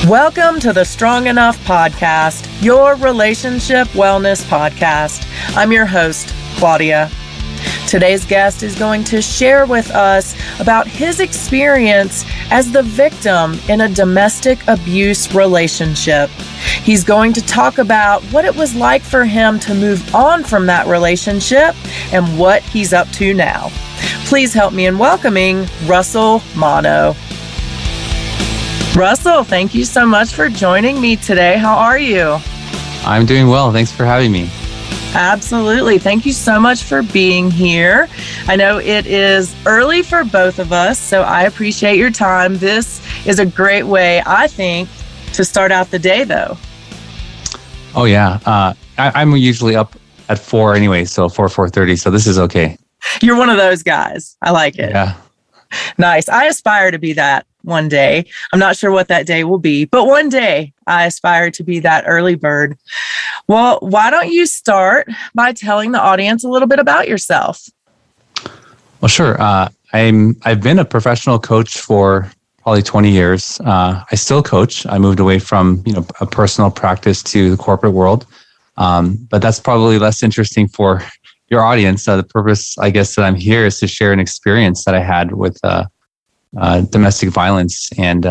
Welcome to the Strong Enough Podcast, your relationship wellness podcast. I'm your host, Claudia. Today's guest is going to share with us about his experience as the victim in a domestic abuse relationship. He's going to talk about what it was like for him to move on from that relationship and what he's up to now. Please help me in welcoming Russell Mono. Russell, thank you so much for joining me today. How are you? I'm doing well. Thanks for having me. Absolutely. Thank you so much for being here. I know it is early for both of us, so I appreciate your time. This is a great way, I think, to start out the day, though. Oh, yeah. I'm usually up at 4 anyway, so 4:30, so this is okay. You're one of those guys. I like it. Yeah. Nice. I aspire to be that one day. I'm not sure what that day will be, but one day I aspire to be that early bird. Well, why don't you start by telling the audience a little bit about yourself? Well, sure. I've been a professional coach for probably 20 years. I still coach. I moved away from a personal practice to the corporate world, but that's probably less interesting for your audience. The purpose, I guess, that I'm here is to share an experience that I had with domestic violence and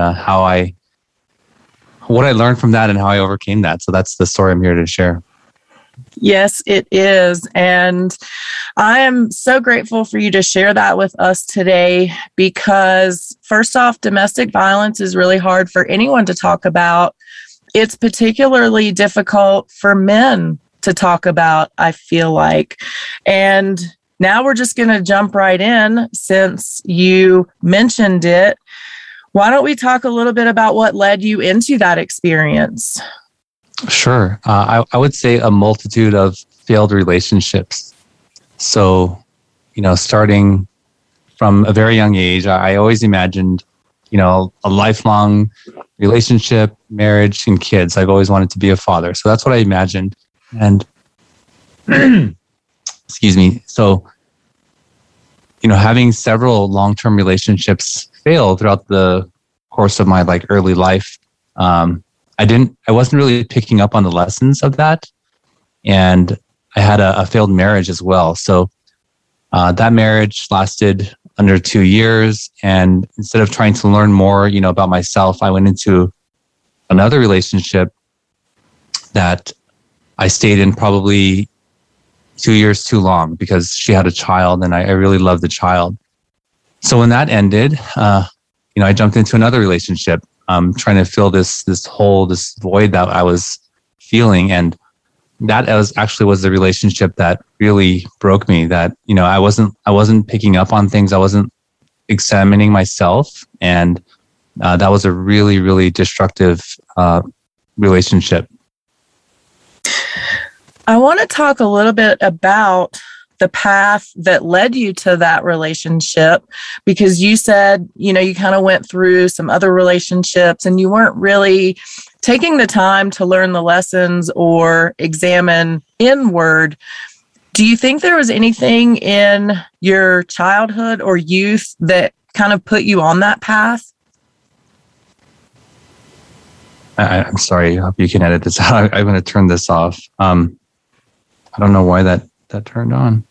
what I learned from that and how I overcame that. So that's the story I'm here to share. Yes, it is. And I am so grateful for you to share that with us today because, first off, domestic violence is really hard for anyone to talk about. It's particularly difficult for men to talk about, I feel like. And now we're just going to jump right in since you mentioned it. Why don't we talk a little bit about what led you into that experience? Sure. I would say a multitude of failed relationships. So, starting from a very young age, I always imagined, a lifelong relationship, marriage, and kids. I've always wanted to be a father. So that's what I imagined. And excuse me. So, having several long-term relationships fail throughout the course of my early life, I wasn't really picking up on the lessons of that. And I had a failed marriage as well. So that marriage lasted under 2 years. And instead of trying to learn more, about myself, I went into another relationship that I stayed in probably 2 years too long because she had a child and I really loved the child. So when that ended, I jumped into another relationship, trying to fill this hole, this void that I was feeling. And that was the relationship that really broke me, that, I wasn't picking up on things. I wasn't examining myself. And that was a really, really destructive relationship. I want to talk a little bit about the path that led you to that relationship, because you said, you kind of went through some other relationships and you weren't really taking the time to learn the lessons or examine inward. Do you think there was anything in your childhood or youth that kind of put you on that path? I'm sorry. I hope you can edit this out. I'm going to turn this off. I don't know why that turned on.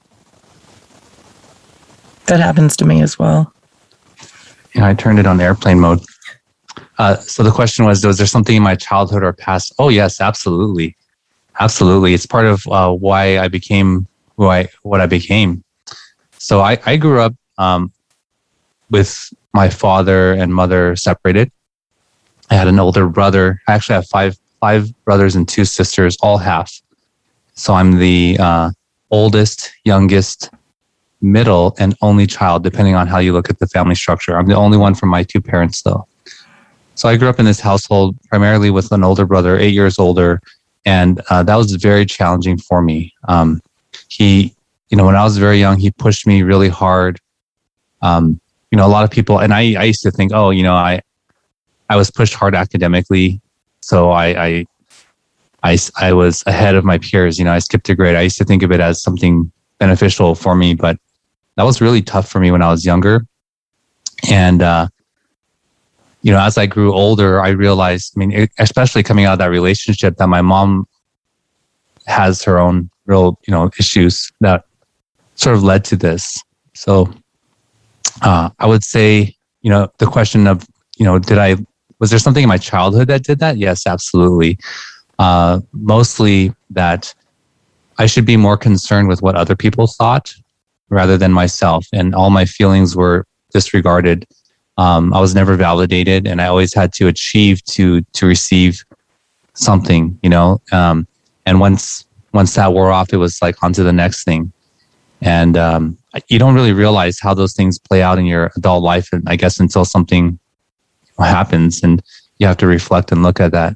That happens to me as well. Yeah, I turned it on airplane mode. So the question was there something in my childhood or past? Oh, yes, absolutely. Absolutely. It's part of why I became what I became. So I grew up with my father and mother separated. I had an older brother. I actually have five brothers and 2 sisters, all half. So I'm the oldest, youngest, middle, and only child, depending on how you look at the family structure. I'm the only one from my 2 parents, though. So I grew up in this household primarily with an older brother, 8 years older, and that was very challenging for me. He, when I was very young, he pushed me really hard. A lot of people, and I used to think, I was pushed hard academically, so I was ahead of my peers. I skipped a grade. I used to think of it as something beneficial for me, but that was really tough for me when I was younger. And as I grew older, I realized, especially coming out of that relationship, that my mom has her own real, issues that sort of led to this. So I would say, the question of, was there something in my childhood that did that? Yes, absolutely. Mostly that I should be more concerned with what other people thought rather than myself. And all my feelings were disregarded. I was never validated, and I always had to achieve to receive something, and once that wore off, it was like on to the next thing. And you don't really realize how those things play out in your adult life, and I guess until something happens, and you have to reflect and look at that.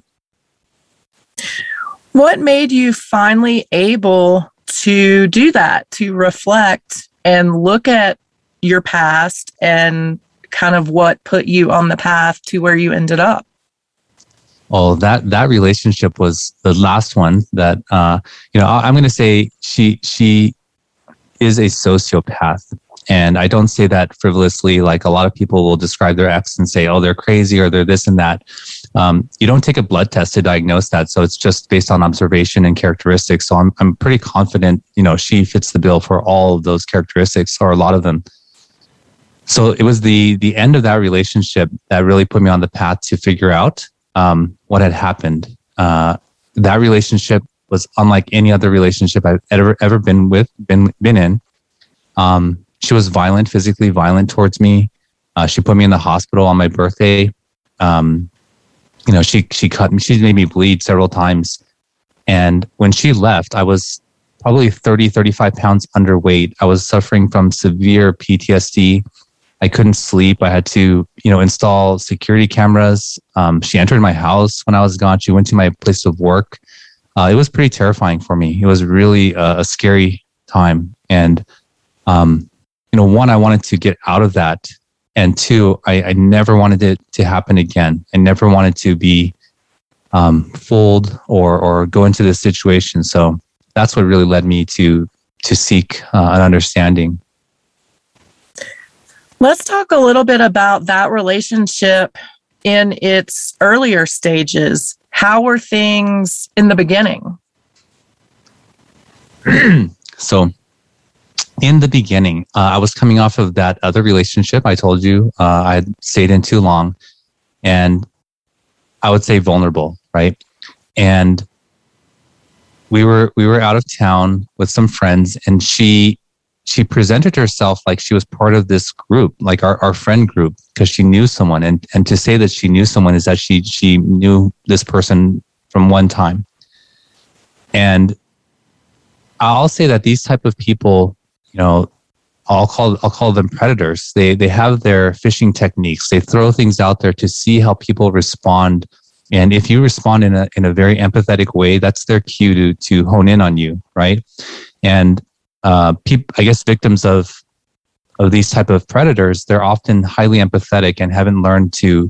What made you finally able to do that, to reflect and look at your past and kind of what put you on the path to where you ended up? Well, that relationship was the last one that, I'm going to say she is a sociopath. And I don't say that frivolously. Like a lot of people will describe their ex and say, oh, they're crazy or they're this and that. You don't take a blood test to diagnose that. So it's just based on observation and characteristics. So I'm pretty confident, she fits the bill for all of those characteristics, or a lot of them. So it was the end of that relationship that really put me on the path to figure out what had happened. That relationship was unlike any other relationship I've ever been in. She was violent, physically violent towards me. She put me in the hospital on my birthday. She cut me. She made me bleed several times. And when she left, I was probably 30, 35 pounds underweight. I was suffering from severe PTSD. I couldn't sleep. I had to, install security cameras. She entered my house when I was gone. She went to my place of work. It was pretty terrifying for me. It was really a scary time. And, one, I wanted to get out of that. And two, I never wanted it to happen again. I never wanted to be fooled or go into this situation. So that's what really led me to seek an understanding. Let's talk a little bit about that relationship in its earlier stages. How were things in the beginning? So in the beginning, I was coming off of that other relationship. I told you I had stayed in too long, and I would say vulnerable, right? And we were out of town with some friends, and she presented herself like she was part of this group, like our friend group, because she knew someone. And to say that she knew someone is that she knew this person from one time. And I'll say that these type of people, I'll call them predators. They have their fishing techniques. They throw things out there to see how people respond. And if you respond in a very empathetic way, that's their cue to hone in on you, right? And I guess victims of these type of predators, they're often highly empathetic and haven't learned to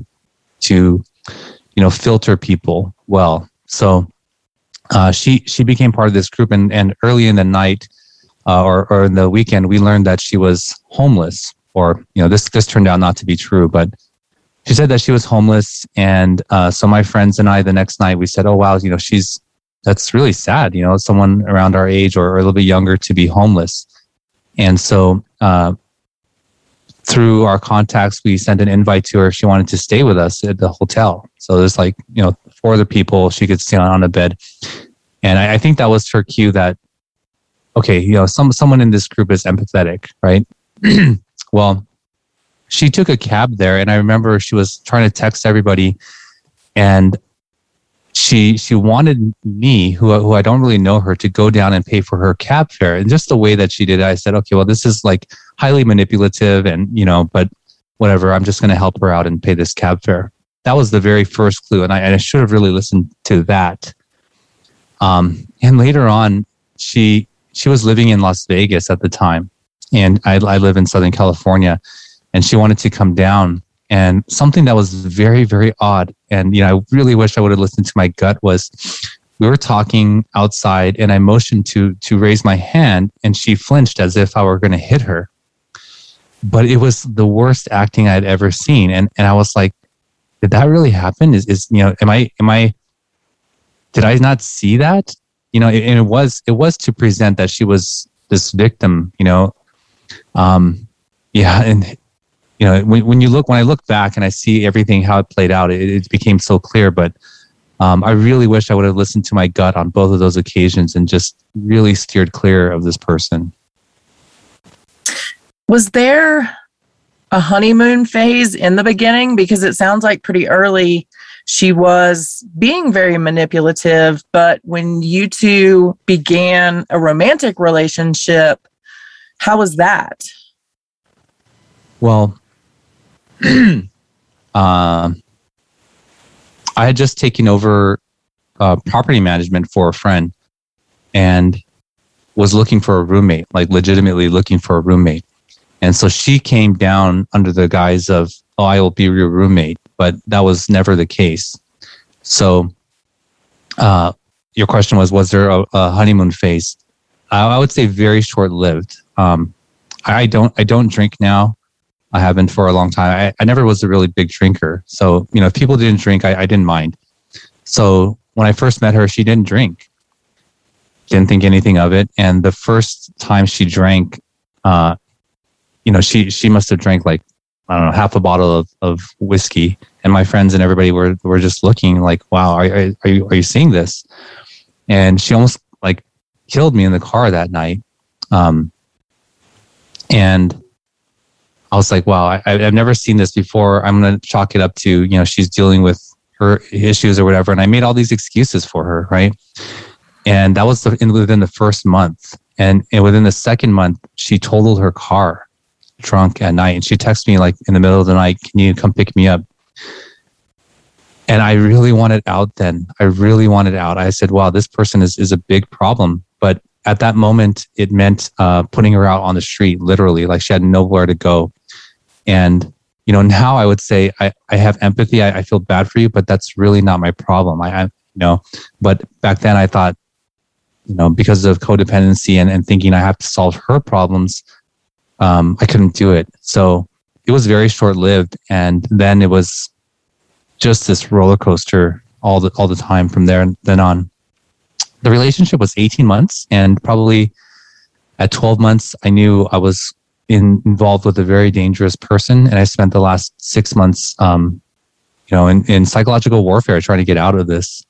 filter people well. So she became part of this group, and early in the night or in the weekend, we learned that she was homeless. Or this turned out not to be true, but she said that she was homeless. And so my friends and I, the next night, we said, "Oh wow, that's really sad, someone around our age or a little bit younger to be homeless." And so through our contacts, we sent an invite to her if she wanted to stay with us at the hotel. So there's 4 other people she could stay on a bed. And I think that was her cue that, okay, someone in this group is empathetic, right? Well, she took a cab there, and I remember she was trying to text everybody, and she wanted me, who I don't really know her, to go down and pay for her cab fare. And just the way that she did it, I said, okay, well, this is like highly manipulative, and but whatever, I'm just going to help her out and pay this cab fare. That was the very first clue, and I should have really listened to that. And later on, she was living in Las Vegas at the time, and I live in Southern California, and she wanted to come down. And something that was very, very odd, and I really wish I would have listened to my gut, was we were talking outside, and I motioned to raise my hand, and she flinched as if I were going to hit her. But it was the worst acting I'd ever seen, and I was like, did that really happen? Is did I not see that? And it was to present that she was this victim, and when I look back and I see everything, how it played out, it became so clear. But I really wish I would have listened to my gut on both of those occasions and just really steered clear of this person. Was there a honeymoon phase in the beginning? Because it sounds like pretty early she was being very manipulative, but when you two began a romantic relationship, how was that? Well, I had just taken over property management for a friend and was looking for a roommate, like legitimately looking for a roommate. And so she came down under the guise of, oh, I will be your roommate. But that was never the case. So your question was there a honeymoon phase? I would say very short-lived. I don't drink now. I haven't for a long time. I never was a really big drinker. So, if people didn't drink, I didn't mind. So when I first met her, she didn't drink. Didn't think anything of it. And the first time she drank, she must have drank like, I don't know, half a bottle of whiskey. And my friends and everybody were just looking like, wow, are you seeing this? And she almost like killed me in the car that night. And I was like, wow, I've never seen this before. I'm going to chalk it up to, she's dealing with her issues or whatever. And I made all these excuses for her, right? And that was within the first month. And within the second month, she totaled her car drunk at night. And she texted me like in the middle of the night, can you come pick me up? And I really wanted out then. I said, wow, this person is a big problem. But at that moment, it meant putting her out on the street, literally, like she had nowhere to go. And, now I would say I have empathy. I feel bad for you, but that's really not my problem. But back then I thought, because of codependency and thinking I have to solve her problems, I couldn't do it. So it was very short-lived. And then it was just this roller coaster all the time from then on. The relationship was 18 months, and probably at 12 months, I knew I was involved with a very dangerous person. And I spent the last 6 months, in psychological warfare, trying to get out of this.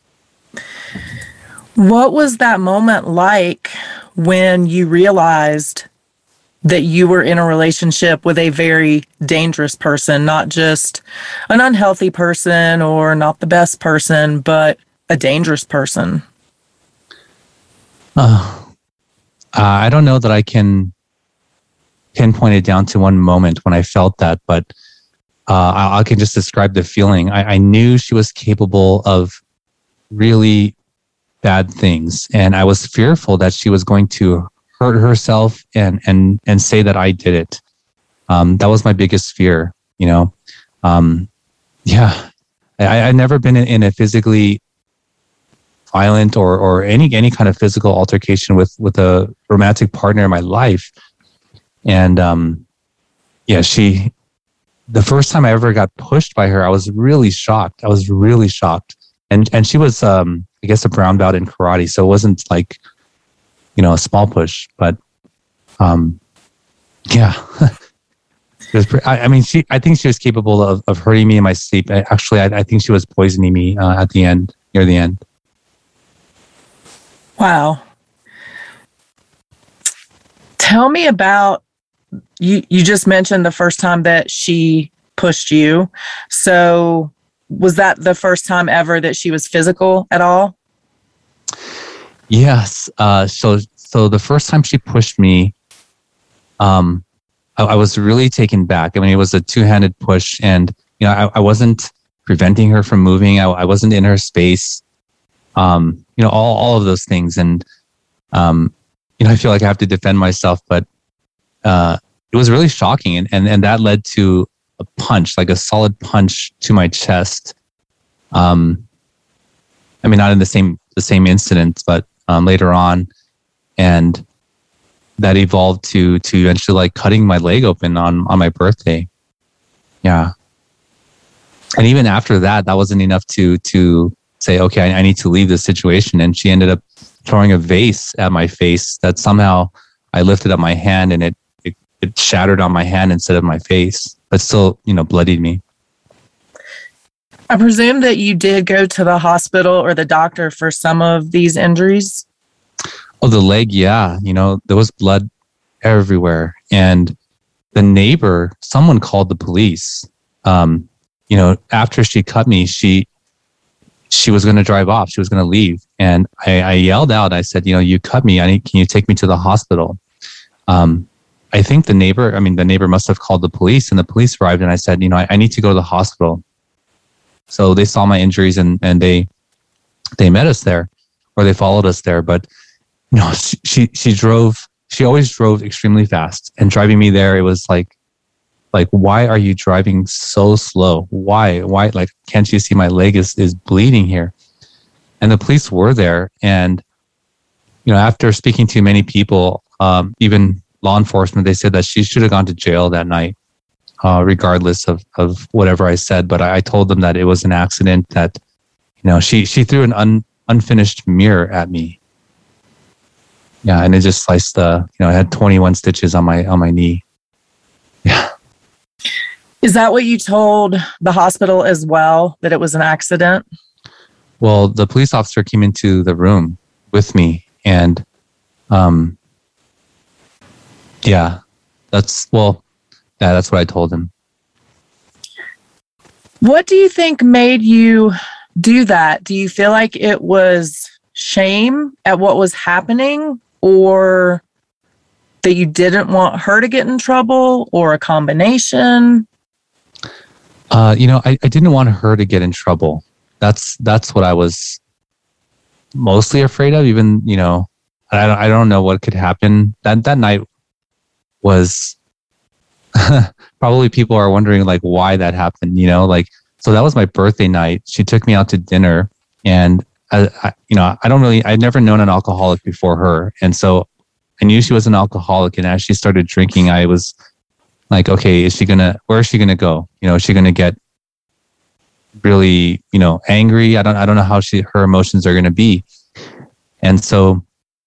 What was that moment like when you realized that you were in a relationship with a very dangerous person, not just an unhealthy person or not the best person, but a dangerous person? I don't know that I can pinpoint it down to one moment when I felt that, but I can just describe the feeling. I knew she was capable of really bad things, and I was fearful that she was going to hurt herself and say that I did it. That was my biggest fear, I've never been in a physically violent or any kind of physical altercation with a romantic partner in my life. And the first time I ever got pushed by her, I was really shocked. And she was, I guess, a brown belt in karate. So it wasn't like, a small push, but it was I think she was capable of hurting me in my sleep. I think she was poisoning me near the end. Wow. Tell me about, you just mentioned the first time that she pushed you. So was that the first time ever that she was physical at all? Yes. So the first time she pushed me, I was really taken back. It was a two-handed push, and I wasn't preventing her from moving. I wasn't in her space. All of those things, and I feel like I have to defend myself, but it was really shocking, and that led to a punch, like a solid punch to my chest. Not in the same incident, but later on, and that evolved to eventually like cutting my leg open on my birthday. Yeah. And even after that, that wasn't enough to say, okay, I need to leave this situation. And she ended up throwing a vase at my face that somehow I lifted up my hand and it shattered on my hand instead of my face, but still, bloodied me. I presume that you did go to the hospital or the doctor for some of these injuries. Oh, the leg. Yeah. There was blood everywhere. And the neighbor, someone called the police. After she cut me, she was going to drive off. She was going to leave. And I yelled out, I said, you cut me. Can you take me to the hospital? I think the neighbor must have called the police, and the police arrived, and I said, I need to go to the hospital. So they saw my injuries and they met us there, or they followed us there. But, she always drove extremely fast, and driving me there, it was like, why are you driving so slow? Why? Like, can't you see my leg is bleeding here? And the police were there. And, after speaking to many people, even law enforcement, they said that she should have gone to jail that night, regardless of whatever I said. But I told them that it was an accident, that, she threw an unfinished mirror at me. Yeah. And it just sliced I had 21 stitches on my knee. Yeah. Is that what you told the hospital as well, that it was an accident? Well, the police officer came into the room with me, and that's what I told him. What do you think made you do that? Do you feel like it was shame at what was happening, or that you didn't want her to get in trouble, or a combination? I didn't want her to get in trouble. That's what I was mostly afraid of. Even, I don't know what could happen. That night was probably, people are wondering like why that happened, so that was my birthday night. She took me out to dinner, and I'd never known an alcoholic before her. And so I knew she was an alcoholic. And as she started drinking, I was like, okay, where is she going to go? Is she going to get really, angry? I don't know how her emotions are going to be. And so,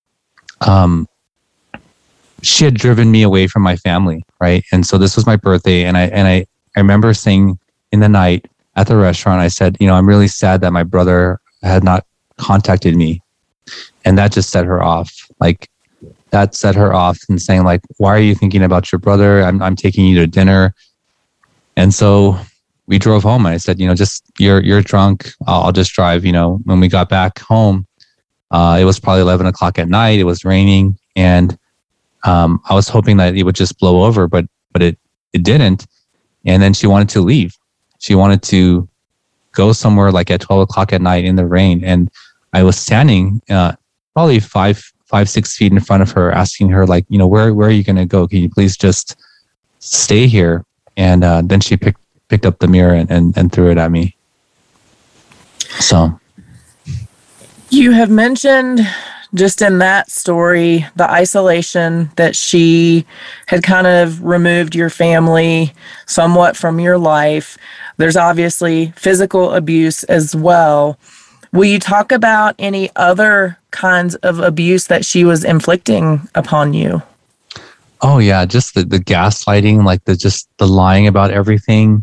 she had driven me away from my family. Right. And so this was my birthday. And I remember saying in the night at the restaurant, I said, I'm really sad that my brother had not contacted me. And that just set her off. Like, that set her off, and saying like, why are you thinking about your brother? I'm taking you to dinner. And so we drove home. I said, just, you're drunk. I'll just drive. When we got back home, it was probably 11 o'clock at night. It was raining. And I was hoping that it would just blow over, but it didn't. And then she wanted to leave. She wanted to go somewhere like at 12 o'clock at night in the rain. And I was standing probably 5-6 feet in front of her, asking her like, where are you going to go? Can you please just stay here? And then she picked up the mirror and threw it at me. So. You have mentioned just in that story, the isolation, that she had kind of removed your family somewhat from your life. There's obviously physical abuse as well. Will you talk about any other kinds of abuse that she was inflicting upon you? Oh yeah, just the gaslighting, like the lying about everything.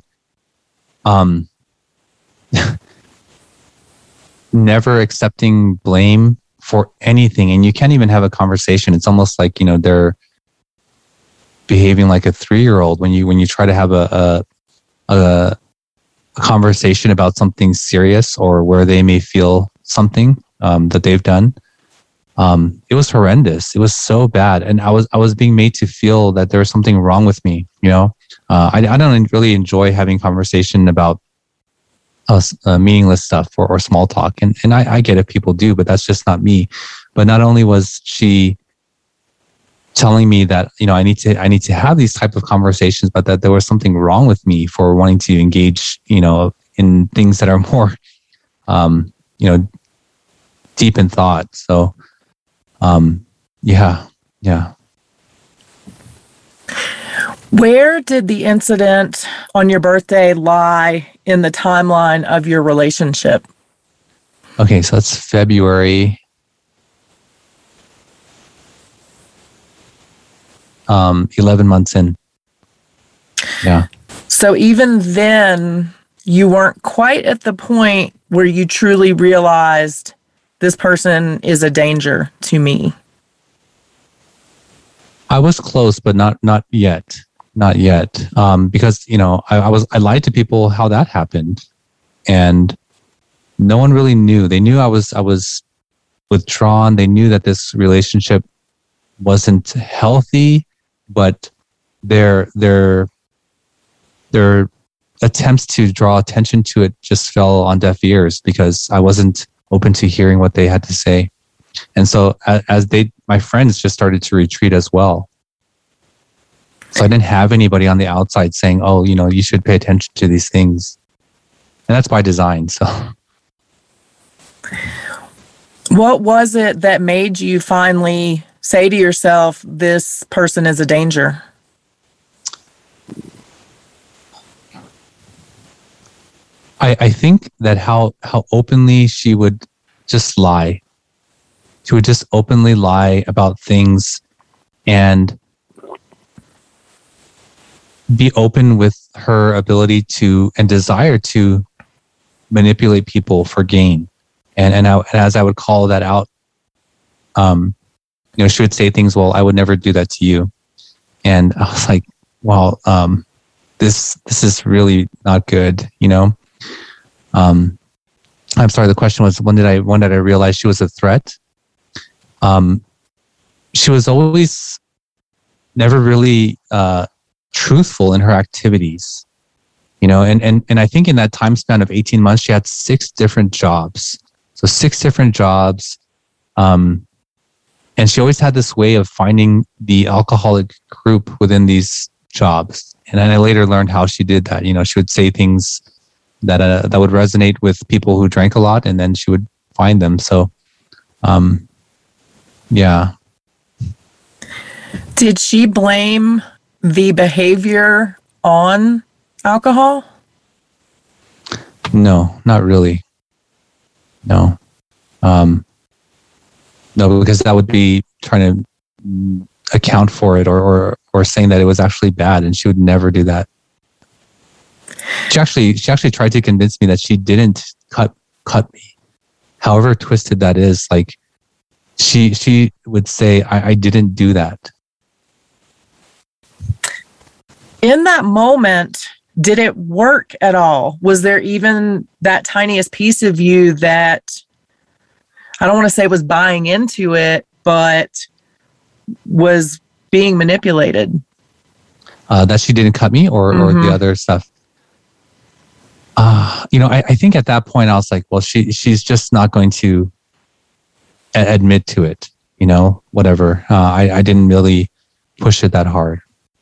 Never accepting blame for anything, and you can't even have a conversation. It's almost like they're behaving like a 3-year-old when you try to have a conversation about something serious, or where they may feel something that they've done. It was horrendous. It was so bad, and I was being made to feel that there was something wrong with me. I don't really enjoy having conversation about meaningless stuff or small talk, and I get it, people do, but that's just not me. But not only was she telling me that I need to have these type of conversations, but that there was something wrong with me for wanting to engage in things that are more deep in thought. So yeah. Where did the incident on your birthday lie in the timeline of your relationship? Okay, so that's February. 11 months in. Yeah. So even then, you weren't quite at the point where you truly realized this person is a danger to me. I was close, but not yet. Not yet. Because, I lied to people how that happened. And no one really knew. They knew I was withdrawn. They knew that this relationship wasn't healthy, but their attempts to draw attention to it just fell on deaf ears because I wasn't open to hearing what they had to say. And so as my friends just started to retreat as well. So I didn't have anybody on the outside saying, oh, you should pay attention to these things. And that's by design. So what was it that made you finally say to yourself, this person is a danger? I think that how openly she would just lie. She would just openly lie about things and be open with her ability to and desire to manipulate people for gain. And as I would call that out, she would say things, well, I would never do that to you. And I was like, well, this is really not good, I'm sorry, the question was, when did I realize she was a threat? She was always never really truthful in her activities, and I think in that time span of 18 months, she had 6 different jobs. So 6 different jobs. And she always had this way of finding the alcoholic group within these jobs. And then I later learned how she did that. She would say things that would resonate with people who drank a lot, and then she would find them. So, yeah. Did she blame the behavior on alcohol? No, not really. No. No, because that would be trying to account for it or saying that it was actually bad, and she would never do that. She actually tried to convince me that she didn't cut me. However twisted that is, like she would say, I didn't do that. In that moment, did it work at all? Was there even that tiniest piece of you that, I don't want to say was buying into it, but was being manipulated? That she didn't cut me or the other stuff? I think at that point I was like, well, she's just not going to admit to it, whatever. I didn't really push it that hard.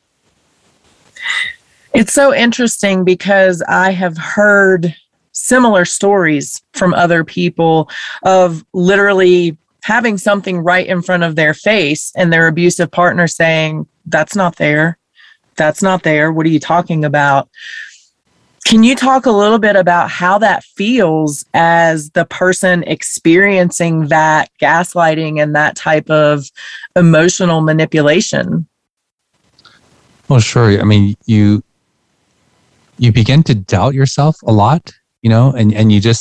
It's so interesting because I have heard similar stories from other people of literally having something right in front of their face and their abusive partner saying, that's not there. That's not there. What are you talking about? Can you talk a little bit about how that feels as the person experiencing that gaslighting and that type of emotional manipulation? Well, sure. I mean, you begin to doubt yourself a lot, and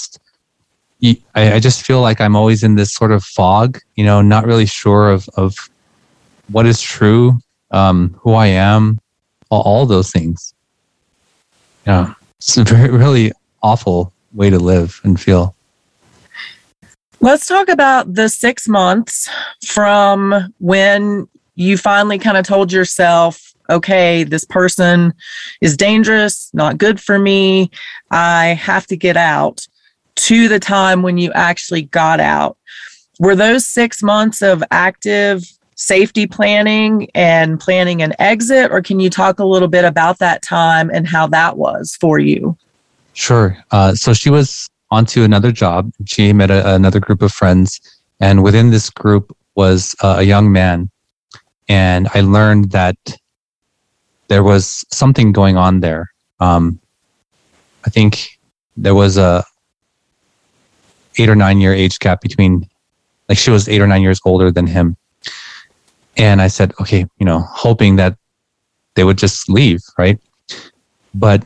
I just feel like I'm always in this sort of fog, not really sure of what is true, who I am, all those things. Yeah. It's a very, really awful way to live and feel. Let's talk about the 6 months from when you finally kind of told yourself, okay, this person is dangerous, not good for me, I have to get out, to the time when you actually got out. Were those 6 months of active safety planning and planning an exit, or can you talk a little bit about that time and how that was for you? Sure. So she was onto another job. She met another group of friends, and within this group was a young man. And I learned that there was something going on there. I think there was a 8 or 9 year age gap between, like she was 8 or 9 years older than him. And I said, okay, hoping that they would just leave, right? But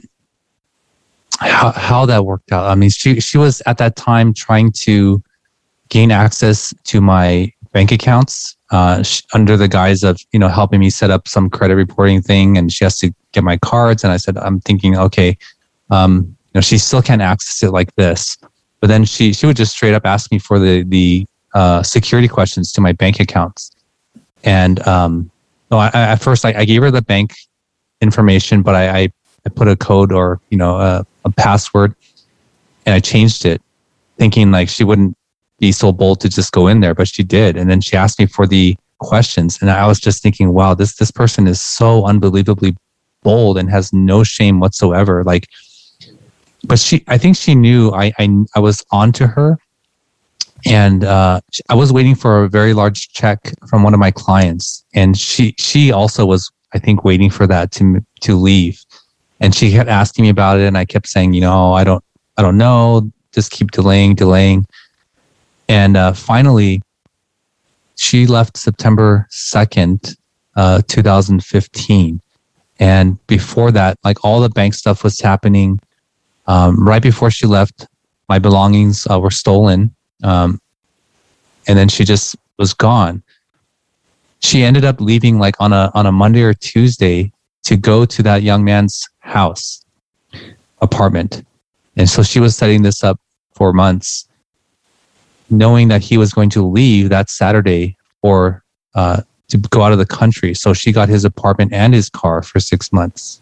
how that worked out, I mean, she was at that time trying to gain access to my bank accounts under the guise of, helping me set up some credit reporting thing. And she has to get my cards. And I said, I'm thinking, okay, she still can't access it like this. But then she would just straight up ask me for the security questions to my bank accounts. And at first I gave her the bank information, but I put a code or, a password, and I changed it thinking like she wouldn't be so bold to just go in there, but she did. And then she asked me for the questions. And I was just thinking, wow, this person is so unbelievably bold and has no shame whatsoever. Like, but I think she knew I was onto her. And I was waiting for a very large check from one of my clients. And she also was, I think, waiting for that to leave. And she kept asking me about it. And I kept saying, I don't know. Just keep delaying. And finally, she left September 2nd, 2015. And before that, like all the bank stuff was happening. Right before she left, my belongings were stolen. And then she just was gone. She ended up leaving like on a Monday or Tuesday to go to that young man's apartment. And so she was setting this up for months, knowing that he was going to leave that Saturday to go out of the country. So she got his apartment and his car for 6 months.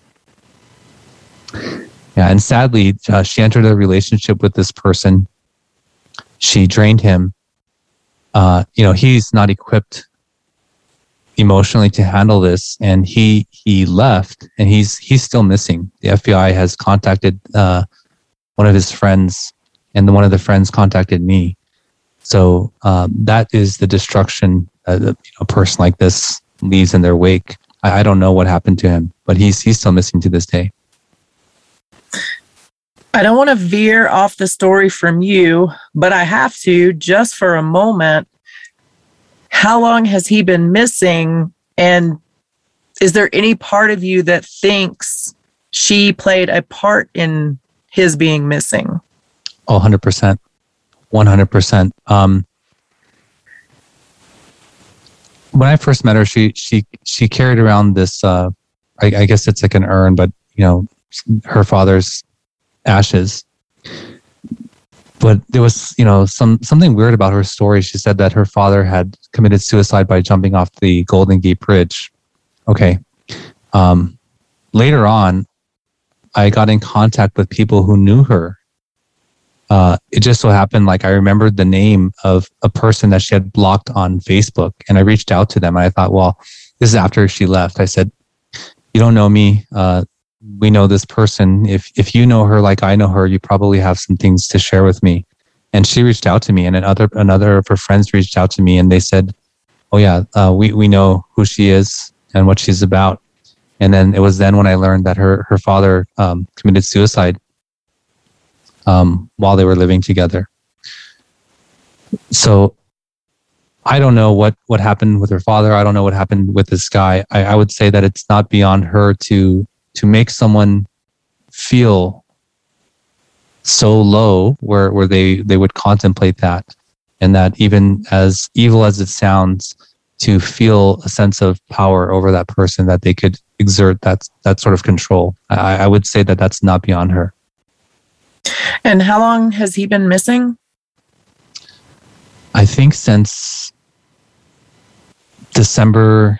Yeah, and sadly, she entered a relationship with this person. She drained him. He's not equipped emotionally to handle this, and he left, and he's still missing. The FBI has contacted one of his friends, and one of the friends contacted me. So that is the destruction a person like this leaves in their wake. I don't know what happened to him, but he's still missing to this day. I don't want to veer off the story from you, but I have to just for a moment. How long has he been missing? And is there any part of you that thinks she played a part in his being missing? Oh, 100%. 100%. When I first met her, she carried around this, I guess it's like an urn, but, her father's ashes. But there was, something weird about her story. She said that her father had committed suicide by jumping off the Golden Gate Bridge. Okay. Later on, I got in contact with people who knew her. It just so happened, like I remembered the name of a person that she had blocked on Facebook, and I reached out to them. And I thought, well, this is after she left. I said, "You don't know me. We know this person. If you know her like I know her, you probably have some things to share with me." And she reached out to me, and another of her friends reached out to me, and they said, "Oh yeah, we know who she is and what she's about." And then it was then when I learned that her father committed suicide while they were living together. So I don't know what happened with her father. I don't know what happened with this guy. I would say that it's not beyond her to make someone feel so low where they would contemplate that, and that even as evil as it sounds, to feel a sense of power over that person, that they could exert that sort of control. I would say that that's not beyond her. And how long has he been missing? I think since December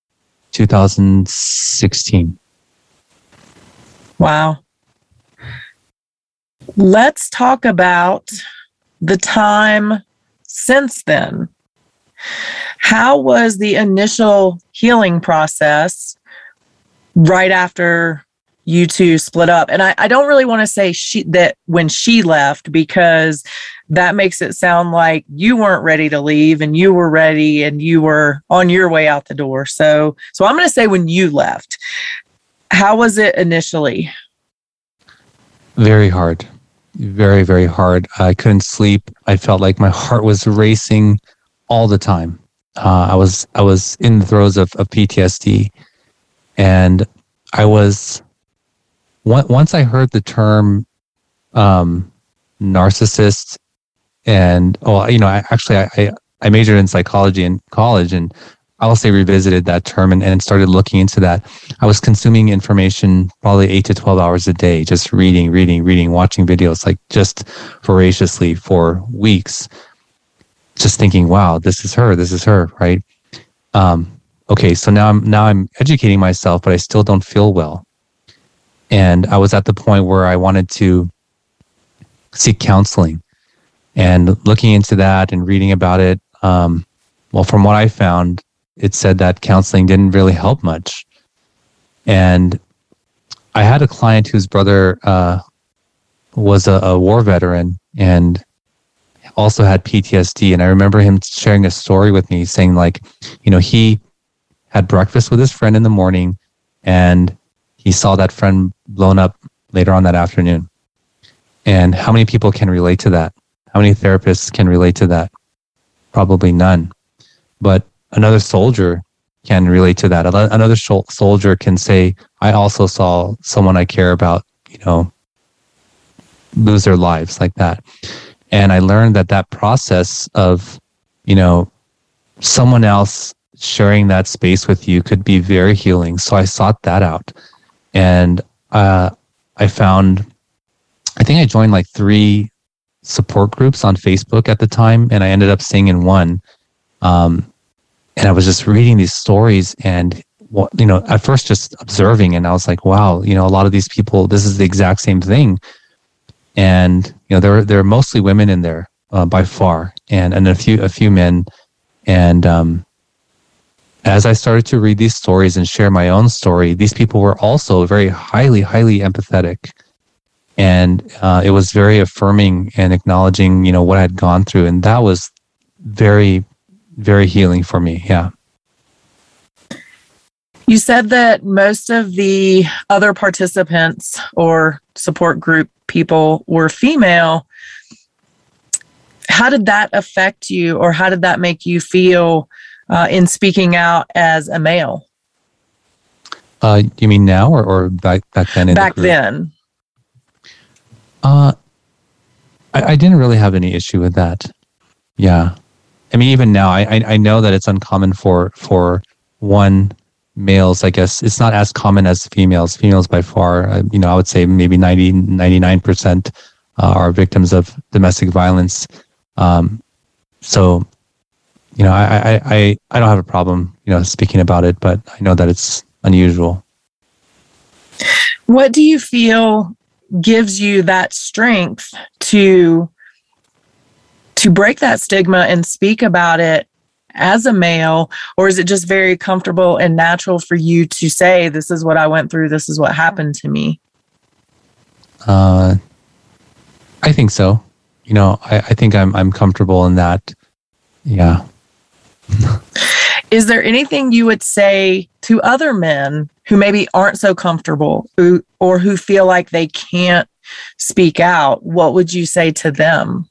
2016. Wow. Let's talk about the time since then. How was the initial healing process right after you two split up? And I don't really want to say that when she left, because that makes it sound like you weren't ready to leave and you were ready and you were on your way out the door. So I'm going to say when you left. How was it initially? Very hard. Very, very hard. I couldn't sleep. I felt like my heart was racing all the time. I was in the throes of PTSD, and I was once I heard the term narcissist, and I majored in psychology in college, and I also revisited that term and started looking into that. I was consuming information probably 8 to 12 hours a day, just reading, watching videos, like just voraciously for weeks, just thinking, wow, this is her, right? Okay, so now I'm educating myself, but I still don't feel well. And I was at the point where I wanted to seek counseling, and looking into that and reading about it. Well, from what I found, it said that counseling didn't really help much. And I had a client whose brother was a war veteran and also had PTSD. And I remember him sharing a story with me saying, like, he had breakfast with his friend in the morning and he saw that friend blown up later on that afternoon. And how many people can relate to that? How many therapists can relate to that? Probably none. But another soldier can relate to that. Another soldier can say, I also saw someone I care about, lose their lives like that. And I learned that process of, someone else sharing that space with you could be very healing. So I sought that out. And I think I joined like 3 support groups on Facebook at the time, and I ended up staying in one. And I was just reading these stories and, at first just observing, and I was like, wow, a lot of these people, this is the exact same thing. And, there are mostly women in there by far, and a few men. And as I started to read these stories and share my own story, these people were also very highly, highly empathetic. And it was very affirming and acknowledging, what I had gone through. And that was very, very healing for me. Yeah. You said that most of the other participants or support group people were female. How did that affect you, or how did that make you feel in speaking out as a male? You mean now or back then? Back then. I didn't really have any issue with that. Yeah. I mean, even now, I know that it's uncommon for males. I guess it's not as common as females. Females by far, I would say maybe 99% are victims of domestic violence. So, I don't have a problem, speaking about it, but I know that it's unusual. What do you feel gives you that strength to break that stigma and speak about it as a male? Or is it just very comfortable and natural for you to say, this is what I went through, this is what happened to me? I think so. I think I'm comfortable in that. Yeah. Is there anything you would say to other men who maybe aren't so comfortable or who feel like they can't speak out? What would you say to them?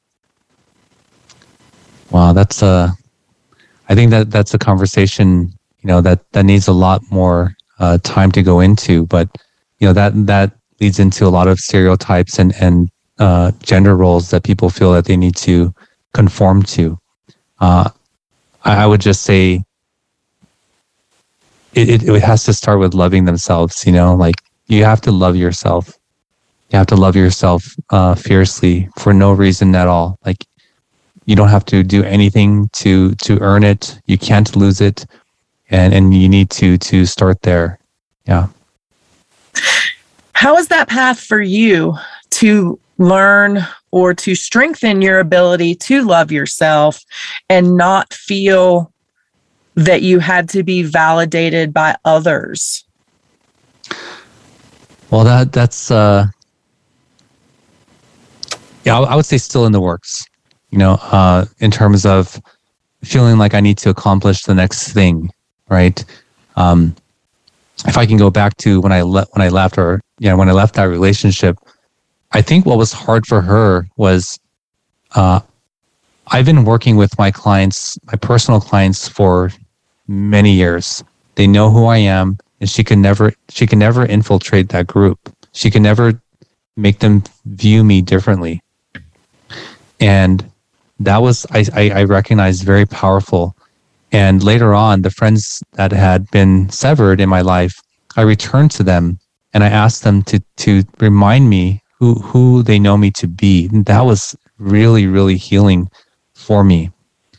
Wow, I think that's a conversation, that needs a lot more time to go into. But, that leads into a lot of stereotypes and gender roles that people feel that they need to conform to. I would just say it has to start with loving themselves, like you have to love yourself. You have to love yourself fiercely for no reason at all. Like you don't have to do anything to earn it. You can't lose it. And you need to start there. Yeah. How is that path for you to learn or to strengthen your ability to love yourself and not feel that you had to be validated by others? Well, that's I would say still in the works, in terms of feeling like I need to accomplish the next thing, right? If I can go back to when I left that relationship, I think what was hard for her was I've been working with my clients, my personal clients, for many years. They know who I am, and she can never infiltrate that group. She can never make them view me differently. And that was, I recognized, very powerful. And later on, the friends that had been severed in my life, I returned to them and I asked them to remind me who they know me to be. And that was really, really healing for me.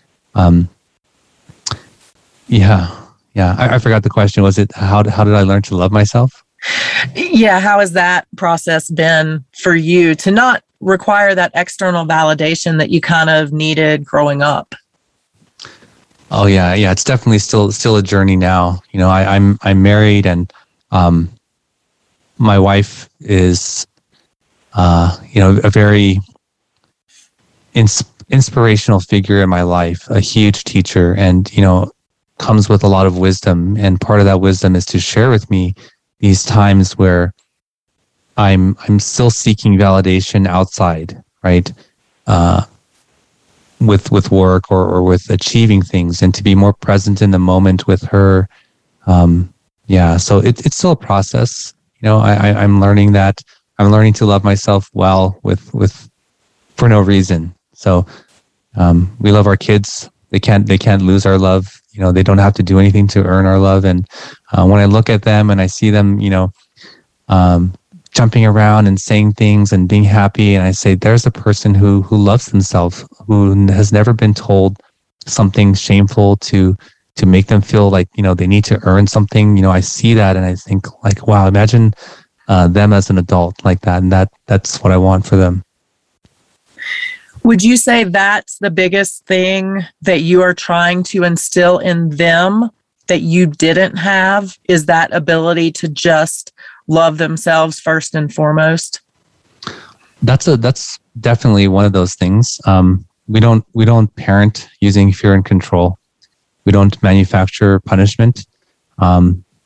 I forgot the question. Was it how did I learn to love myself? Yeah. How has that process been for you to not require that external validation that you kind of needed growing up? Oh yeah. It's definitely still a journey now. You know, I'm married, and my wife is a very inspirational figure in my life, a huge teacher, and comes with a lot of wisdom. And part of that wisdom is to share with me these times where I'm still seeking validation outside, right? With work or with achieving things, and to be more present in the moment with her. So it's still a process. I'm learning that. I'm learning to love myself well with for no reason. So we love our kids. They can't lose our love. They don't have to do anything to earn our love. And when I look at them and I see them, jumping around and saying things and being happy, and I say, there's a person who loves themselves, who has never been told something shameful to make them feel like they need to earn something. I see that and I think, like, wow, imagine them as an adult like that, and that's what I want for them. Would you say that's the biggest thing that you are trying to instill in them that you didn't have, is that ability to just love themselves first and foremost? That's definitely one of those things. We don't parent using fear and control. We don't manufacture punishment. I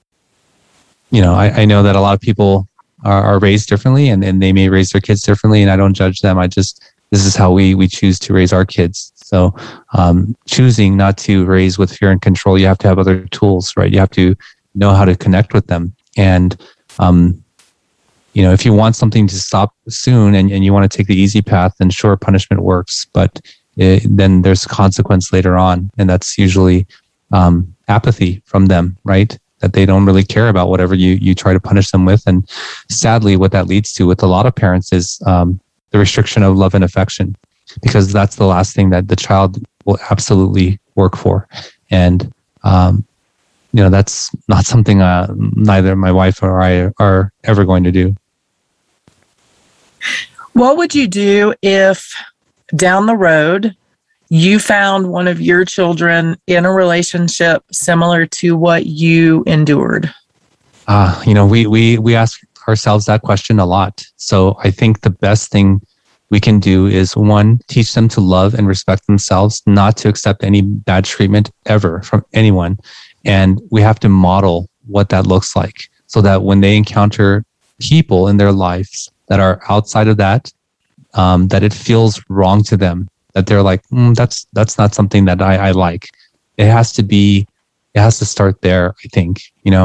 know that a lot of people are raised differently, and they may raise their kids differently, and I don't judge them. This is how we choose to raise our kids. So choosing not to raise with fear and control, you have to have other tools, right? You have to know how to connect with them. And, if you want something to stop soon and you want to take the easy path, then sure, punishment works. But then there's consequence later on. And that's usually apathy from them, right? That they don't really care about whatever you try to punish them with. And sadly, what that leads to with a lot of parents is the restriction of love and affection, because that's the last thing that the child will absolutely work for. And, that's not something neither my wife or I are ever going to do. What would you do if down the road you found one of your children in a relationship similar to what you endured? We ask ourselves that question a lot. So I think the best thing we can do is, one, teach them to love and respect themselves, not to accept any bad treatment ever from anyone. And we have to model what that looks like, so that when they encounter people in their lives that are outside of that, that it feels wrong to them, that they're like, that's not something that I like. It has to start there, I think,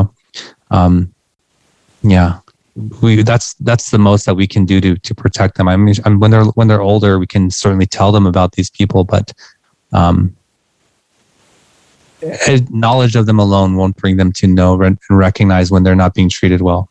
that's the most that we can do to protect them. I mean, when they're older, we can certainly tell them about these people, but knowledge of them alone won't bring them to know and recognize when they're not being treated well.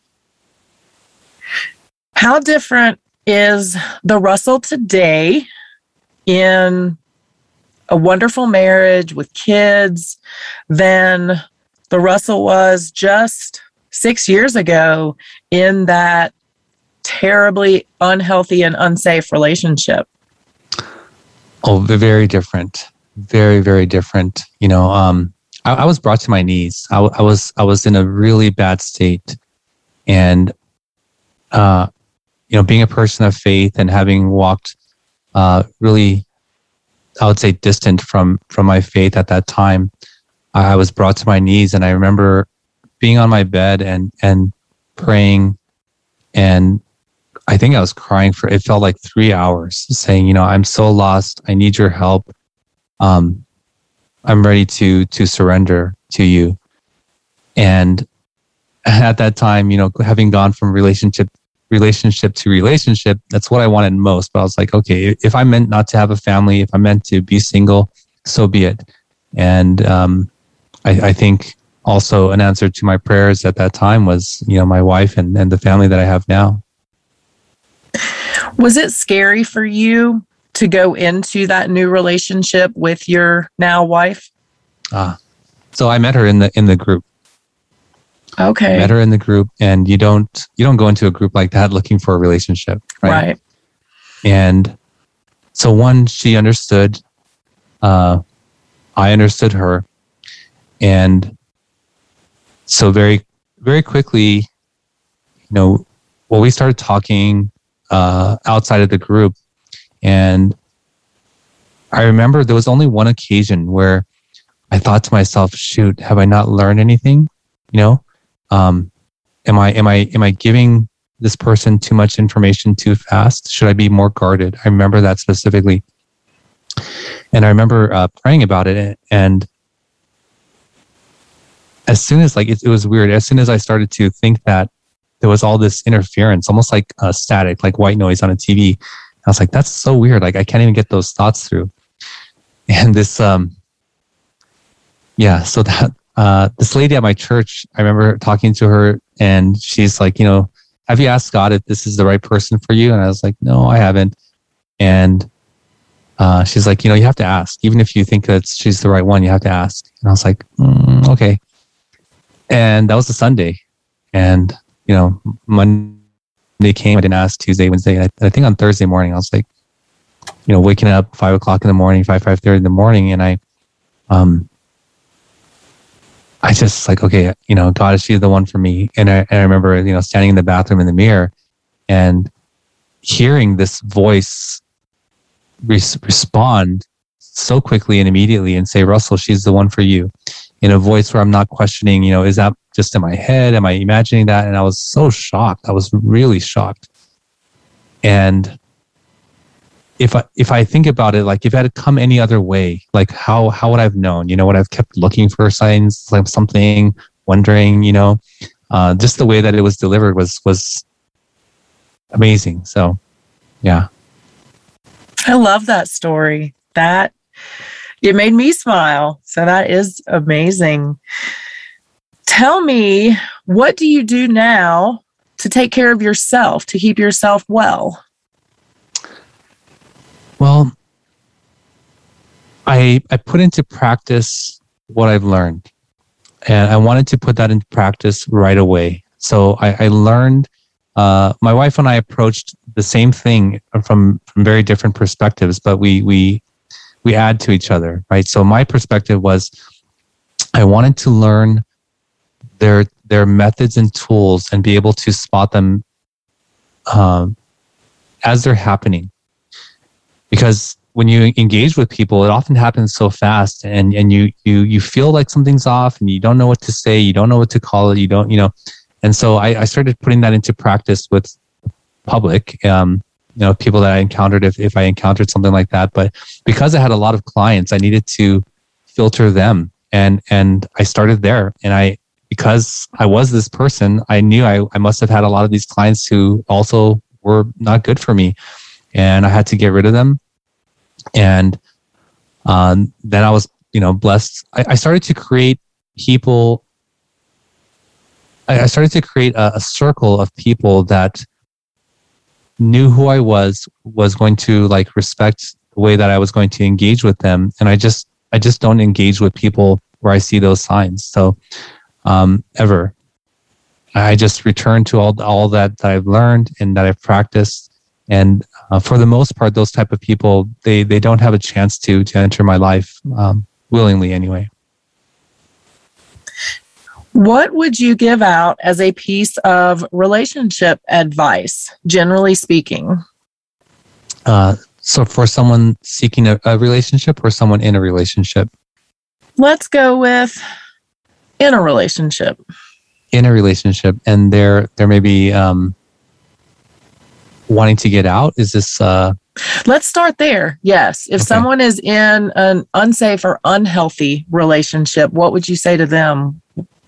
How different is the Russell today in a wonderful marriage with kids than the Russell was just 6 years ago in that terribly unhealthy and unsafe relationship? Oh, very different. Very, very different. I was brought to my knees. I was in a really bad state, and being a person of faith and having walked really, I would say, distant from my faith at that time, I was brought to my knees, and I remember being on my bed and praying, and I think I was crying for, it felt like 3 hours, saying, I'm so lost. I need your help. I'm ready to surrender to you. And at that time, having gone from relationship to relationship, that's what I wanted most. But I was like, okay, if I'm meant not to have a family, if I'm meant to be single, so be it. And I think also an answer to my prayers at that time was, my wife and the family that I have now. Was it scary for you to go into that new relationship with your now wife? So I met her in the group. Okay. I met her in the group, and you don't go into a group like that looking for a relationship, right? And so she understood. I understood her, and so very, very quickly, we started talking outside of the group, and I remember there was only one occasion where I thought to myself, "Shoot, have I not learned anything?" Am I giving this person too much information too fast? Should I be more guarded? I remember that specifically. And I remember praying about it. And as soon as it was weird, as soon as I started to think that there was all this interference, almost like static, like white noise on a TV, I was like, that's so weird. I can't even get those thoughts through. And this, so that, this lady at my church, I remember talking to her, and she's like, have you asked God if this is the right person for you? And I was like, no, I haven't. And she's like, you have to ask. Even if you think that she's the right one, you have to ask. And I was like, okay. And that was a Sunday. And, Monday came, I didn't ask. Tuesday, Wednesday. I think on Thursday morning, I was like, waking up 5 o'clock in the morning, 5:30 in the morning. And I just like, okay, God, is she the one for me? And I remember, standing in the bathroom in the mirror and hearing this voice respond so quickly and immediately and say, Russell, she's the one for you, in a voice where I'm not questioning, is that just in my head? Am I imagining that? And I was so shocked. I was really shocked. And if I think about it, like if it had come any other way, like how would I have known? Would I have kept looking for signs, like something, wondering, just the way that it was delivered was amazing. So, yeah. I love that story. It made me smile. So that is amazing. Tell me, what do you do now to take care of yourself, to keep yourself well? Well, I put into practice what I've learned, and I wanted to put that into practice right away. So I learned, my wife and I approached the same thing from very different perspectives, but we add to each other, right? So my perspective was, I wanted to learn their methods and tools and be able to spot them as they're happening. Because when you engage with people, it often happens so fast, and you feel like something's off, and you don't know what to say, you don't know what to call it, you don't, And so I started putting that into practice with public, people that I encountered, if I encountered something like that. But because I had a lot of clients, I needed to filter them, and I started there. And because I was this person, I knew I must have had a lot of these clients who also were not good for me. And I had to get rid of them. And then I was, blessed. I started to create people. I started to create a circle of people that knew who I was going to respect the way that I was going to engage with them. And I just don't engage with people where I see those signs. So ever. I just return to all that I've learned and that I've practiced. And for the most part, those type of people, they don't have a chance to enter my life willingly anyway. What would you give out as a piece of relationship advice, generally speaking? So for someone seeking a relationship or someone in a relationship? Let's go with in a relationship. In a relationship. And there may be... wanting to get out? Is this Let's start there. Yes. If someone is in an unsafe or unhealthy relationship, what would you say to them?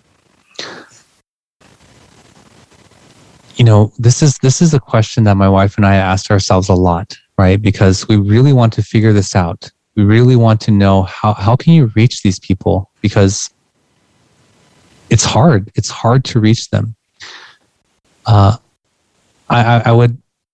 This is a question that my wife and I asked ourselves a lot, right? Because we really want to figure this out. We really want to know how can you reach these people? Because it's hard. It's hard to reach them. I would,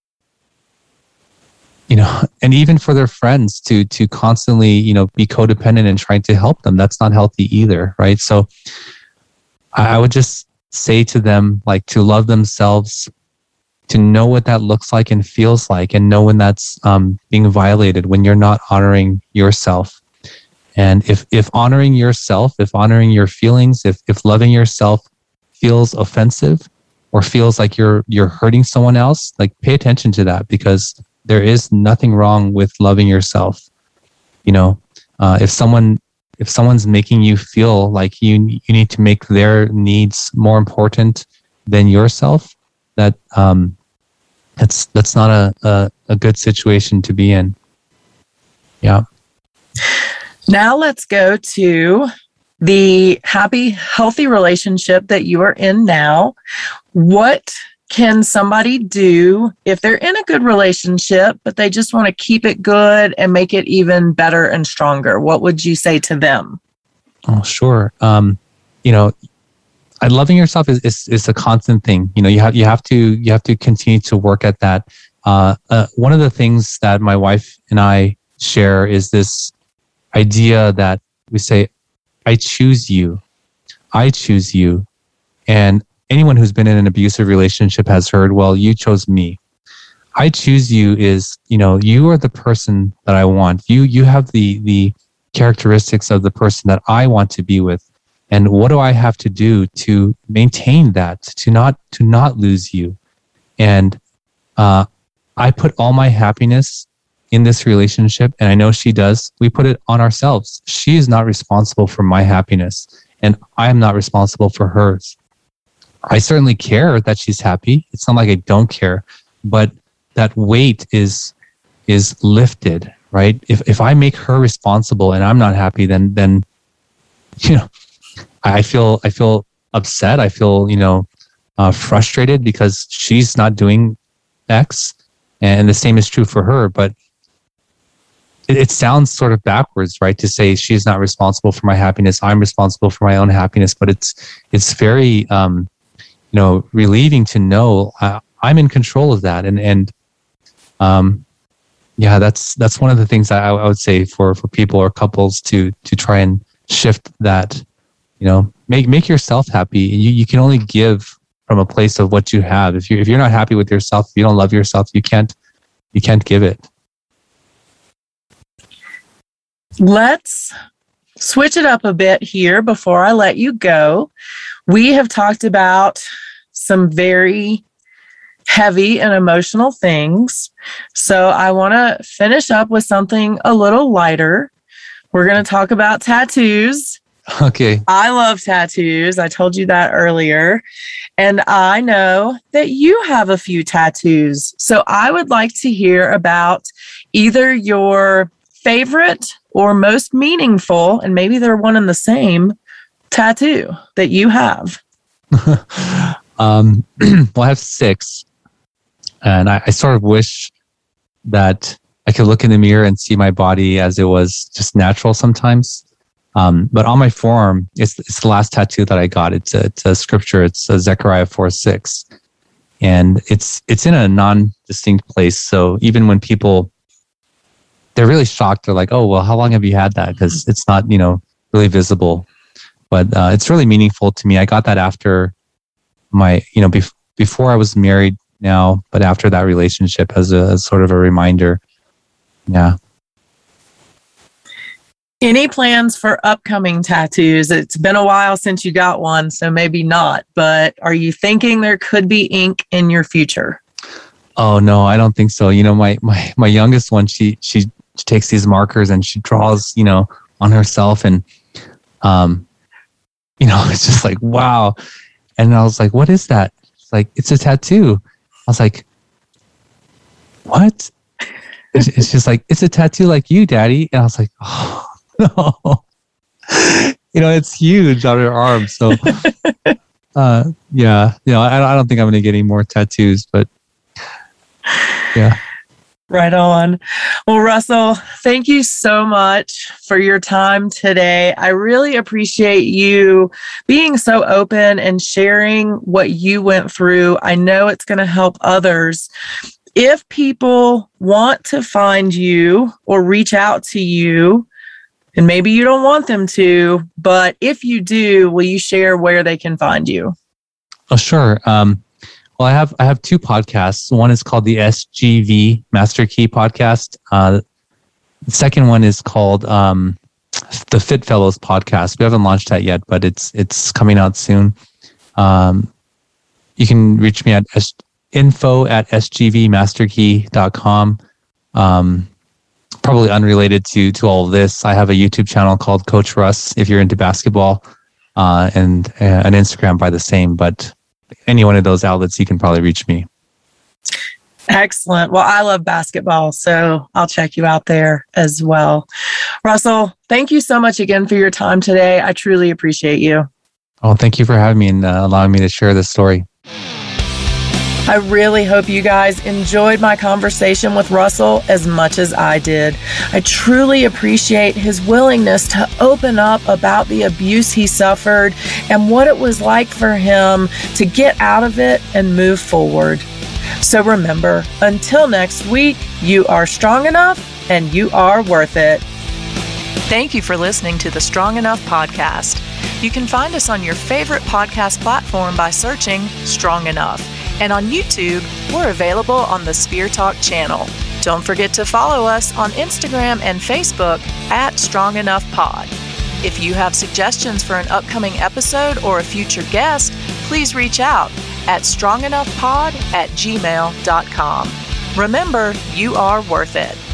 and even for their friends to constantly, be codependent and trying to help them, that's not healthy either, right? So I would just say to them, like, to love themselves, to know what that looks like and feels like, and know when that's being violated, when you're not honoring yourself. And if honoring yourself, if honoring your feelings, if loving yourself feels offensive or feels like you're hurting someone else, like, pay attention to that, because there is nothing wrong with loving yourself. If someone's making you feel like you need to make their needs more important than yourself, that's not a good situation to be in. Yeah. Now let's go to the happy, healthy relationship that you are in now. What can somebody do if they're in a good relationship, but they just want to keep it good and make it even better and stronger? What would you say to them? Oh, sure. Loving yourself is a constant thing. You have to continue to work at that. One of the things that my wife and I share is this idea that we say, I choose you. And anyone who's been in an abusive relationship has heard, well, you chose me. I choose you is, you are the person that I want. You have the characteristics of the person that I want to be with. And what do I have to do to maintain that, to not lose you? And I put all my happiness in this relationship, and I know she does. We put it on ourselves. She is not responsible for my happiness, and I am not responsible for hers. I certainly care that she's happy. It's not like I don't care, but that weight is lifted, right? If I make her responsible and I'm not happy, then I feel upset. I feel frustrated because she's not doing X, and the same is true for her. But it sounds sort of backwards, right? To say she's not responsible for my happiness, I'm responsible for my own happiness. But it's very relieving to know I'm in control of that, and that's one of the things I would say for people or couples to try and shift that. Make yourself happy. You can only give from a place of what you have. If you're not happy with yourself, if you don't love yourself, you can't give it. Let's switch it up a bit here before I let you go. We have talked about some very heavy and emotional things. So I want to finish up with something a little lighter. We're going to talk about tattoos. Okay. I love tattoos. I told you that earlier. And I know that you have a few tattoos. So I would like to hear about either your favorite or most meaningful, and maybe they're one and the same, tattoo that you have. Well, I have 6. And I sort of wish that I could look in the mirror and see my body as it was just natural sometimes. But on my forearm, it's the last tattoo that I got. It's a scripture. It's Zechariah 4:6, and it's in a non-distinct place. So even when people, they're really shocked. They're like, "Oh, well, how long have you had that?" Because it's not really visible. But it's really meaningful to me. I got that after my before I was married now, but after that relationship as a sort of a reminder. Yeah. Any plans for upcoming tattoos? It's been a while since you got one, so maybe not, but are you thinking there could be ink in your future? Oh, no, I don't think so. My youngest one, she takes these markers and she draws, on herself, and, it's just like, wow. And I was like, what is that? It's like, it's a tattoo. I was like, what? It's just like, it's a tattoo like you, Daddy. And I was like, oh, no. It's huge on her arm. So, yeah, I don't think I'm going to get any more tattoos, but yeah. Right on. Well, Russell, thank you so much for your time today. I really appreciate you being so open and sharing what you went through. I know it's going to help others. If people want to find you or reach out to you, and maybe you don't want them to, but if you do, will you share where they can find you? Oh, sure. Well, I have two podcasts. One is called the SGV Master Key Podcast. The second one is called the Fit Fellows Podcast. We haven't launched that yet, but it's coming out soon. You can reach me at info@sgvmasterkey.com. Probably unrelated to all of this, I have a YouTube channel called Coach Russ if you're into basketball, and an Instagram by the same, but any one of those outlets, you can probably reach me. Excellent. Well, I love basketball, so I'll check you out there as well. Russell, thank you so much again for your time today. I truly appreciate you. Oh, thank you for having me and allowing me to share this story. I really hope you guys enjoyed my conversation with Russell as much as I did. I truly appreciate his willingness to open up about the abuse he suffered and what it was like for him to get out of it and move forward. So remember, until next week, you are strong enough and you are worth it. Thank you for listening to the Strong Enough Podcast. You can find us on your favorite podcast platform by searching Strong Enough. And on YouTube, we're available on the Spear Talk channel. Don't forget to follow us on Instagram and Facebook at Strong Enough Pod. If you have suggestions for an upcoming episode or a future guest, please reach out at strongenoughpod@gmail.com. Remember, you are worth it.